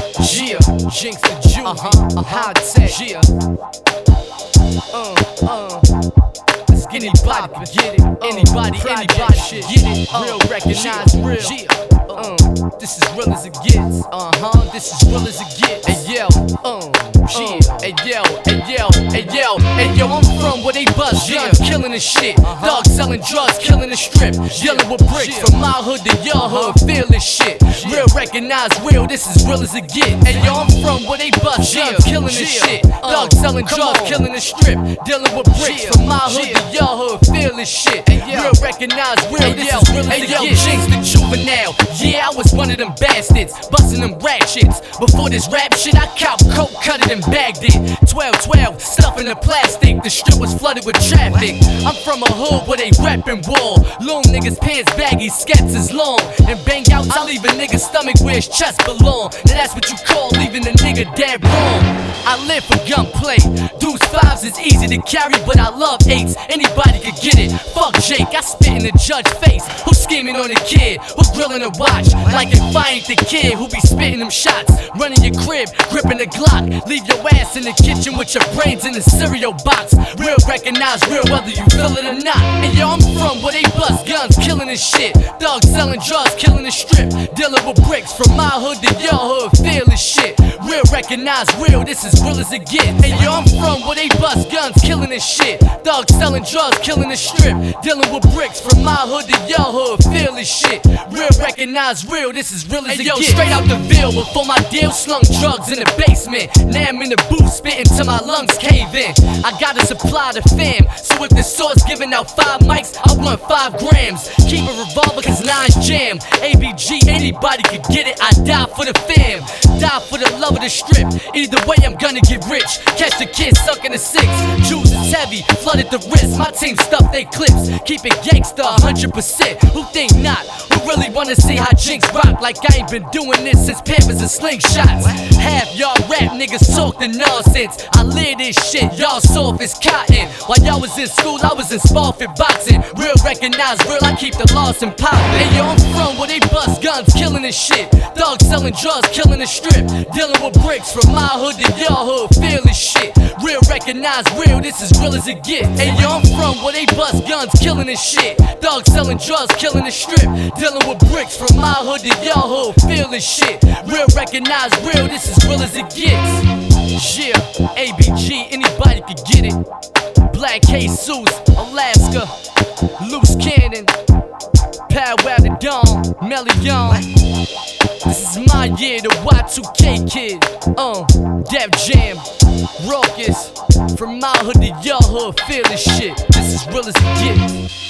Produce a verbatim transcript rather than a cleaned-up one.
Yeah, Jinx the Jew, uh-huh, uh-huh. High tech, yeah. Uh, uh. Anybody can get it. Anybody, anybody can get it. Real, recognize real. Uh, this is real as it gets. Uh huh. This is real as it gets. Hey yo, uh, yeah. Hey yo, hey yo, hey yo, hey yo. I'm from where they bust guns, killing the shit. Dogs selling drugs, killing the strip. Dealing with bricks from my hood to your hood. Feel this shit. Real, recognize real. This is real as it gets. Hey yo, I'm from where they bust guns, killing the shit. Dogs selling drugs, killing the strip. Dealing with bricks from my hood to your hood. Feel this shit. Real, recognize real. This is real as it gets. Jinx the juvenile. Yeah, I was one of them bastards, busting them ratchets. Before this rap shit, I cop coke, cut it and bagged it. twelve twelve, stuff in the plastic. The strip was flooded with traffic. I'm from a hood where they rapping war. Long niggas pants baggy, skets is long. And bang outs, I leave a nigga's stomach where his chest belong. Now that's what you call leaving a nigga dead wrong. I live for gunplay. Deuce fives is easy to carry, but I love eights. Anybody could get it. Fuck Jake, I spit in the judge face. Who's scheming on the kid? Who's grilling a watch? Like if I ain't the kid who be spitting them shots. Running your crib, gripping the Glock. Leave your ass in the kitchen with your brains in the cereal box. Real, recognize real whether you feel it or not. And yo, I'm from where they bust guns, killing this shit. Dogs selling drugs, killing the strip. Dealing with bricks from my hood to your hood. Feel this shit. Real, recognize real. This is real as it gets. And yo, I'm from where they bust guns, killing this shit. Dogs selling drugs, killing the strip. Dealing with bricks from my hood to your hood. Feel this shit. Real, recognize real. This is real as it gets. Straight out the Ville before my deal, slung drugs in the basement. Now I'm in the booth spitting till my lungs cave in. I gotta supply the fam, so if the source giving out five mics, I want five grams. Keep a revolver cause nine's jam. A B G, anybody could get it. I die for the fam, die for the love of the strip. Either way I'm gonna get rich. Catch the kids sucking the six. Juice is heavy, flooded the wrist. My team stuff they clips. Keep it gangsta one hundred percent. Who think not? Who really wanna see how Jinx rock? Like I ain't been doing this since Pampers and slingshots. Half y'all rap niggas talk the nonsense. I live this shit, y'all soft as cotton. While y'all was in school, I was in Spofford boxing. Real, recognize real, I keep the lost and pop. Hey yo, I'm from where they bust guns, killing this shit. Dogs selling drugs, killing the strip. Dealing with bricks from my hood to your hood. Feel this shit. Real, recognize real, this is real as it gets. Hey yo, I'm from where they bust guns, killing this shit. Dogs selling drugs, killing the strip. Dealing with bricks from my hood to your hood. Feel this shit. Real, recognize real, this is real as it gets. Yeah, A B G, anybody could get it. Black Jesus, Alaska, Loose Cannon, Powwow the Dawn, Mellion. This is my year, the Y two K kid. Uh, Def Jam, Raucous. From my hood to your hood, feel this shit. This is real as it gets.